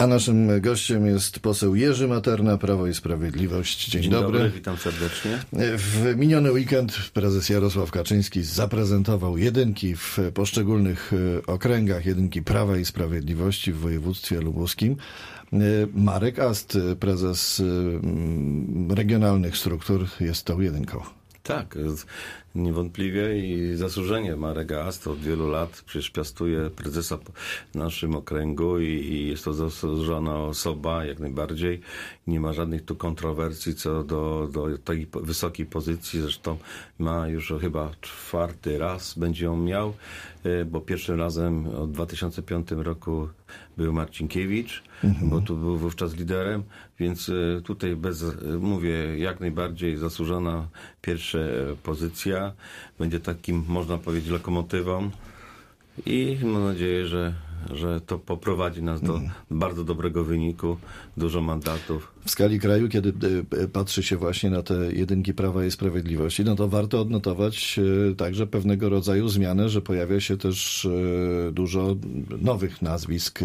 A naszym gościem jest poseł Jerzy Materna, Prawo i Sprawiedliwość. Dzień dobry. Witam serdecznie. W miniony weekend prezes Jarosław Kaczyński zaprezentował jedynki w poszczególnych okręgach, jedynki Prawa i Sprawiedliwości w województwie lubuskim. Marek Ast, prezes regionalnych struktur, jest tą jedynką. Tak, niewątpliwie i zasłużenie Marek Ast od wielu lat przecież piastuje prezesa w naszym okręgu i jest to zasłużona osoba jak najbardziej. Nie ma żadnych tu kontrowersji co do tej wysokiej pozycji. Zresztą ma już chyba 4. raz będzie ją miał, bo pierwszym razem od 2005 roku był Marcinkiewicz, bo tu był wówczas liderem, więc tutaj mówię, jak najbardziej zasłużona pierwsza pozycja. Będzie takim, można powiedzieć, lokomotywą i mam nadzieję, że to poprowadzi nas do bardzo dobrego wyniku, dużo mandatów. W skali kraju, kiedy patrzy się właśnie na te jedynki Prawa i Sprawiedliwości, no to warto odnotować także pewnego rodzaju zmianę, że pojawia się też dużo nowych nazwisk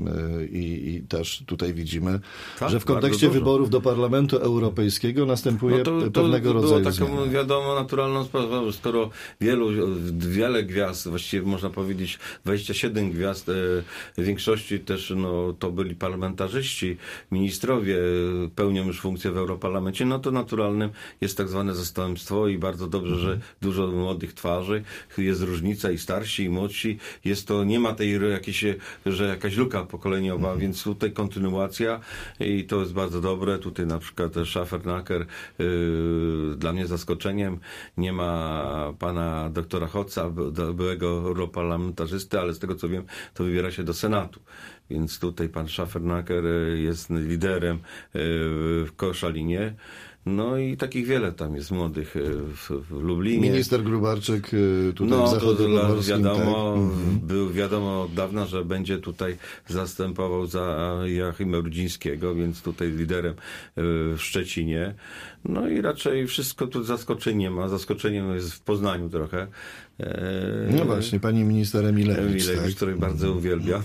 i też tutaj widzimy, tak, że w kontekście wyborów do Parlamentu Europejskiego następuje pewnego rodzaju zmiana. To taką, wiadomo, naturalną sprawą, skoro wiele gwiazd, właściwie można powiedzieć 27 gwiazd, w większości też to byli parlamentarzyści, ministrowie pełnią już funkcję w Europarlamencie, no to naturalnym jest tak zwane zastępstwo i bardzo dobrze, że dużo młodych twarzy, jest różnica i starsi i młodsi, nie ma tej że jakaś luka pokoleniowa, więc tutaj kontynuacja i to jest bardzo dobre. Tutaj na przykład Schafernaker dla mnie zaskoczeniem, nie ma pana doktora Hoca, byłego europarlamentarzysty, ale z tego co wiem, to wybiera się do Senatu. Więc tutaj pan Schafernaker jest liderem w Koszalinie. No i takich wiele tam jest młodych w Lublinie. Minister Grubarczyk tutaj w zachodniopomorskim. Wiadomo, był wiadomo od dawna, że będzie tutaj zastępował za Joachima Rudzińskiego, więc tutaj liderem w Szczecinie. No i raczej wszystko tu zaskoczeniem, a zaskoczeniem jest w Poznaniu trochę. No właśnie, pani minister Emilewicz, tak? Której bardzo uwielbiam,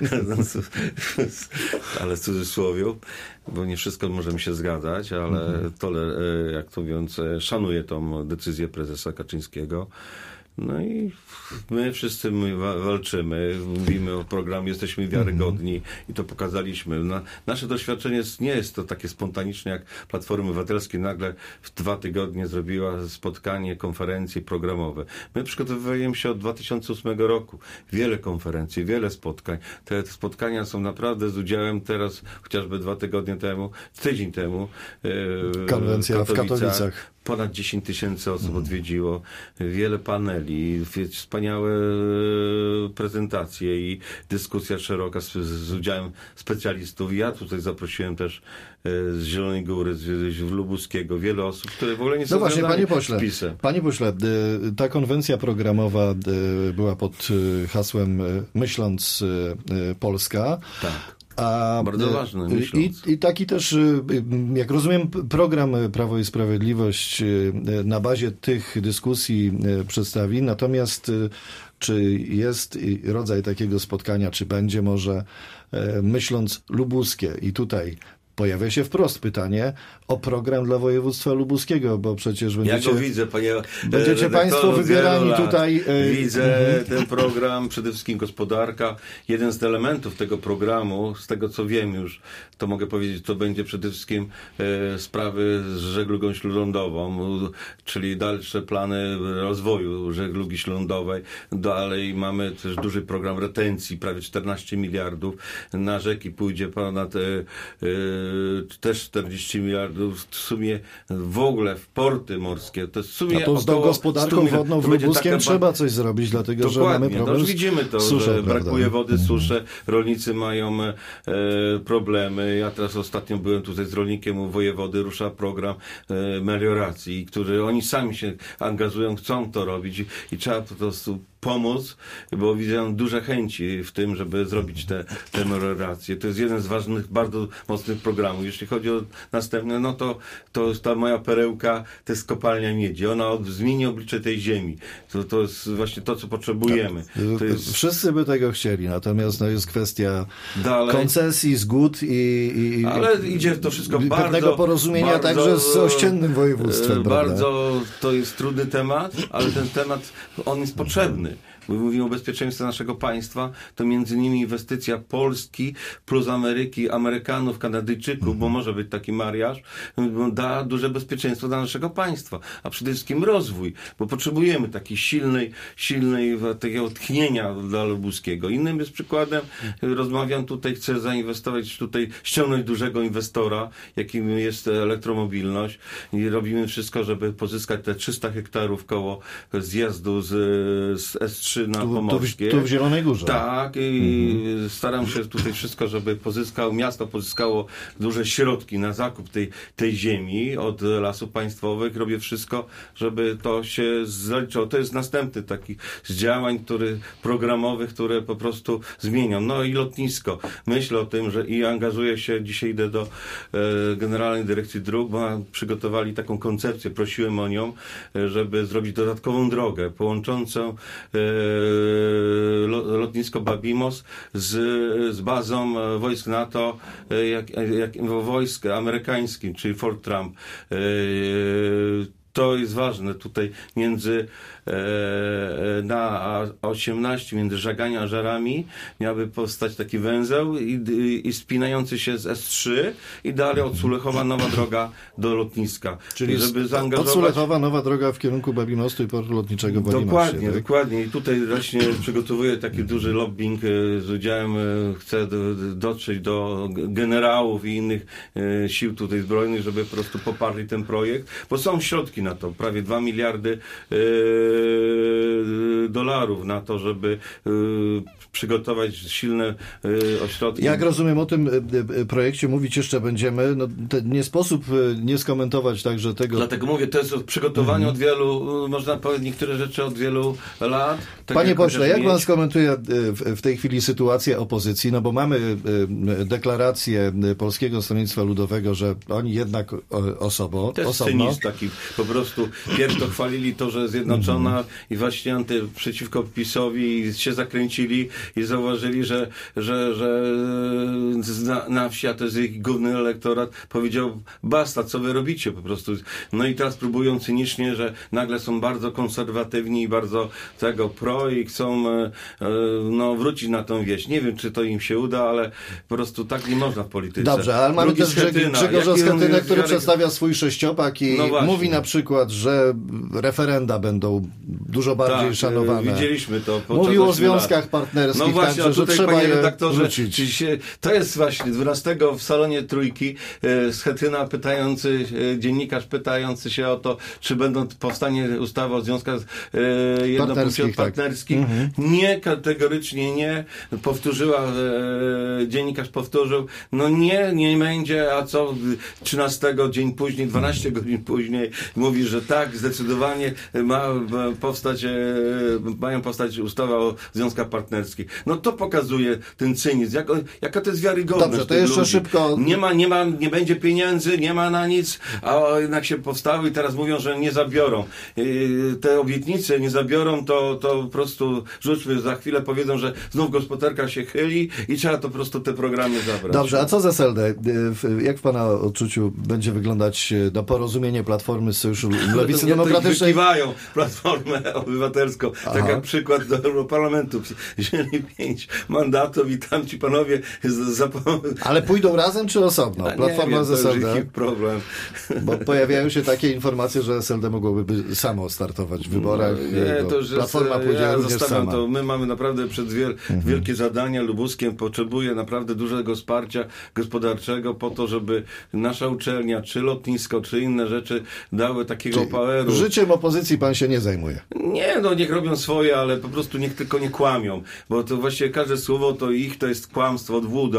ale w cudzysłowie, bo nie wszystko możemy się zgadzać, ale jak to mówiąc, szanuję tą decyzję prezesa Kaczyńskiego. No i my wszyscy walczymy, mówimy o programie, jesteśmy wiarygodni i to pokazaliśmy. Nasze doświadczenie nie jest to takie spontaniczne jak Platformy Obywatelskiej nagle w 2 tygodnie zrobiła spotkanie, konferencje programowe. My przygotowujemy się od 2008 roku. Wiele konferencji, wiele spotkań. Te spotkania są naprawdę z udziałem teraz, chociażby 2 tygodnie temu, tydzień temu. Konwencja w Katowicach. Ponad 10 000 osób odwiedziło, wiele paneli, wspaniałe prezentacje i dyskusja szeroka z udziałem specjalistów. Ja tutaj zaprosiłem też z Zielonej Góry, z Lubuskiego, wiele osób, które w ogóle nie są związane z PiS-em. Panie pośle, ta konwencja programowa była pod hasłem Myśląc Polska. Tak. Bardzo ważne, I taki też, jak rozumiem, program Prawo i Sprawiedliwość na bazie tych dyskusji przedstawi. Natomiast czy jest rodzaj takiego spotkania, czy będzie może Myśląc Lubuskie i tutaj pojawia się wprost pytanie o program dla województwa lubuskiego, bo przecież będziecie... Ja go widzę, będziecie państwo wybierani tutaj... Widzę ten program, przede wszystkim gospodarka. Jeden z elementów tego programu, z tego co wiem już, to mogę powiedzieć, to będzie przede wszystkim sprawy z żeglugą śródlądową, czyli dalsze plany rozwoju żeglugi śródlądowej. Dalej mamy też duży program retencji, prawie 14 miliardów. Na rzeki pójdzie ponad też 40 miliardów w sumie w ogóle w porty morskie. To jest w sumie to z tą gospodarką wodną w Lubuskiem trzeba coś zrobić, dlatego że mamy problem już widzimy to, suszę, że brakuje wody, susze, rolnicy mają problemy. Ja teraz ostatnio byłem tutaj z rolnikiem u wojewody, rusza program melioracji, który oni sami się angażują, chcą to robić i trzeba po prostu pomóc, bo widzę duże chęci w tym, żeby zrobić te melioracje. To jest jeden z ważnych, bardzo mocnych programów. Jeśli chodzi o następne, no to jest ta moja perełka, to jest kopalnia miedzi. Ona zmieni oblicze tej ziemi. To jest właśnie to, co potrzebujemy. To jest... Wszyscy by tego chcieli, natomiast jest kwestia dalej koncesji, zgód ale idzie to wszystko pewnego porozumienia także z ościennym województwem. Bardzo to jest trudny temat, ale ten temat, on jest potrzebny. Bo mówimy o bezpieczeństwie naszego państwa, to między innymi inwestycja Polski plus Ameryki, Amerykanów, Kanadyjczyków, bo może być taki mariaż, da duże bezpieczeństwo dla naszego państwa, a przede wszystkim rozwój, bo potrzebujemy takiej silnej takiego tchnienia dla lubuskiego. Innym jest przykładem, rozmawiam tutaj, chcę zainwestować tutaj, ściągnąć dużego inwestora, jakim jest elektromobilność i robimy wszystko, żeby pozyskać te 300 hektarów koło zjazdu z S3 na Pomorskie. Tu w Zielonej Górze. Tak, i staram się tutaj wszystko, żeby miasto pozyskało duże środki na zakup tej ziemi od Lasów Państwowych. Robię wszystko, żeby to się zaliczyło. To jest następny taki z działań, programowych, które po prostu zmienią. No i lotnisko. Myślę o tym, że i angażuję się, dzisiaj idę do Generalnej Dyrekcji Dróg, bo przygotowali taką koncepcję, prosiłem o nią, żeby zrobić dodatkową drogę połączącą lotnisko Babimos z bazą wojsk NATO, wojsk amerykańskim, czyli Fort Trump. To jest ważne tutaj na 18 między Żagania a Żerami miałby powstać taki węzeł i spinający się z S3 i dalej od Sulechowa nowa droga do lotniska. Czyli żeby zaangażować... od Sulechowa nowa droga w kierunku Babimostu i portu lotniczego w Babimoście. Dokładnie. I tutaj właśnie przygotowuję taki duży lobbying z udziałem, chcę dotrzeć do generałów i innych sił tutaj zbrojnych, żeby po prostu poparli ten projekt, bo są środki na to, prawie 2 miliardy dolarów na to, żeby przygotować silne ośrodki. Jak rozumiem, o tym projekcie mówić jeszcze będziemy. Nie sposób nie skomentować także tego. Dlatego mówię, to jest przygotowanie od wielu, można powiedzieć niektóre rzeczy od wielu lat. Tak Panie pośle, jak pan skomentuje w tej chwili sytuację opozycji? No bo mamy deklarację Polskiego Stronnictwa Ludowego, że oni jednak osobno. To jest cynizm taki, po prostu pierw to chwalili to, że Zjednoczona i właśnie przeciwko PiS-owi się zakręcili i zauważyli, że na wsi, a to jest ich główny elektorat, powiedział, basta, co wy robicie po prostu. No i teraz próbują cynicznie, że nagle są bardzo konserwatywni i bardzo pro i chcą wrócić na tą wieś. Nie wiem, czy to im się uda, ale po prostu tak nie można w polityce. Dobrze, ale mamy też Grzegorza Schetynę, który przedstawia swój sześciopak i mówi na przykład, że referenda będą dużo bardziej szanowane. Widzieliśmy to. Mówił o związkach partnerskich, no właśnie, także, że trzeba panie je redaktorze, wrócić. To jest właśnie 12 w salonie Trójki Schetyna dziennikarz pytający się o to, czy powstanie ustawa o związkach jednopłciowych partnerskich. Tak. Nie, kategorycznie nie. Dziennikarz powtórzył, nie będzie, a co 13 dzień później, 12 godzin później mówi, że tak, zdecydowanie mają powstać ustawa o związkach partnerskich. No to pokazuje ten cynizm, jaka to jest wiarygodność. Dobrze, to jeszcze szybko. Nie będzie pieniędzy, nie ma na nic, a jednak się powstały i teraz mówią, że nie zabiorą. Te obietnice nie zabiorą, to po prostu rzućmy, za chwilę powiedzą, że znów gospodarka się chyli i trzeba to po prostu te programy zabrać. Dobrze, a co z SLD? Jak w pana odczuciu będzie wyglądać porozumienie Platformy z Sojuszu Lewicy Demokratycznej? Wykiwają Platformę Obywatelską. Tak jak przykład do Europarlamentu. Wzięli 5 mandatów i tam ci panowie Ale pójdą razem czy osobno? Platforma z SLD? To jest problem. Bo pojawiają się takie informacje, że SLD mogłoby samo startować w wyborach. Platforma pójdzie również sama. To my mamy naprawdę wielkie zadania. Lubuskie potrzebuje naprawdę dużego wsparcia gospodarczego po to, żeby nasza uczelnia, czy lotnisko, czy inne rzeczy dały takiego poweru. Życiem opozycji pan się nie zajmuje? Nie, niech robią swoje, ale po prostu niech tylko nie kłamią, bo to właściwie każde słowo to jest kłamstwo, odwóda.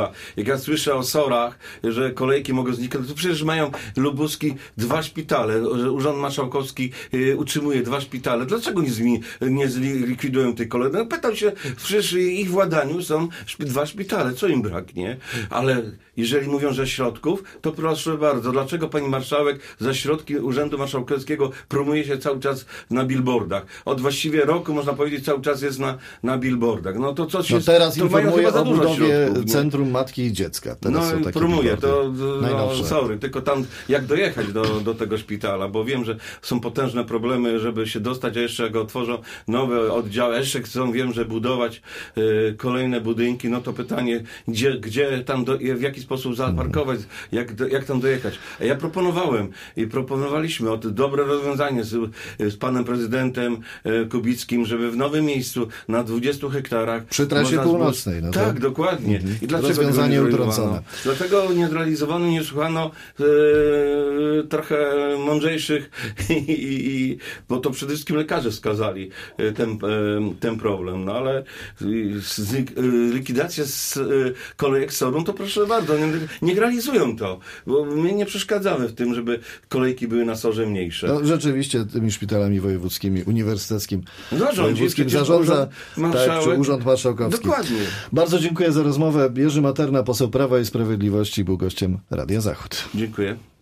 Jak ja słyszę o SOR-ach, że kolejki mogą zniknąć, to przecież mają lubuski 2 szpitale, że Urząd Marszałkowski utrzymuje 2 szpitale. Dlaczego nie zlikwidują tych kolejek? No pytam się, przecież w ich władaniu są 2 szpitale, co im braknie? Ale jeżeli mówią, że środków, to proszę bardzo, dlaczego pani marszałek za środki Urzędu Marszałkowskiego promuje się cały czas na billboardach? Od właściwie roku, można powiedzieć, cały czas jest na billboardach. No to co się... No teraz to mają informuje chyba za o dużo budowie środków, Centrum Matki i Dziecka. Teraz są takie promuje, najnowsze. sorry, tylko tam jak dojechać do tego szpitala, bo wiem, że są potężne problemy, żeby się dostać, a jeszcze jak otworzą nowe oddziały, jeszcze chcą, wiem, że budować kolejne budynki, no to pytanie, gdzie tam, w jaki sposób zaparkować, jak tam dojechać. A ja proponowaliśmy dobre rozwiązanie z panem prezydentem Kubickim, żeby w nowym miejscu na 20 hektarach przy trasie północnej. No tak, dokładnie. I dlaczego rozwiązanie tego nie utrącone. Dlatego nie zrealizowano, nie słuchano trochę mądrzejszych bo to przede wszystkim lekarze wskazali ten problem. No ale likwidacja z kolejek SOR-u, to proszę bardzo, niech realizują to, bo my nie przeszkadzamy w tym, żeby kolejki były na SOR-ze mniejsze. No, rzeczywiście tymi szpitalami wojewódzkimi, uniwersyteckim, wojewódzkim zarządza marszałek. Urząd Marszałkowski. Dokładnie. Bardzo dziękuję za rozmowę. Jerzy Materna, poseł Prawa i Sprawiedliwości, był gościem Radia Zachód. Dziękuję.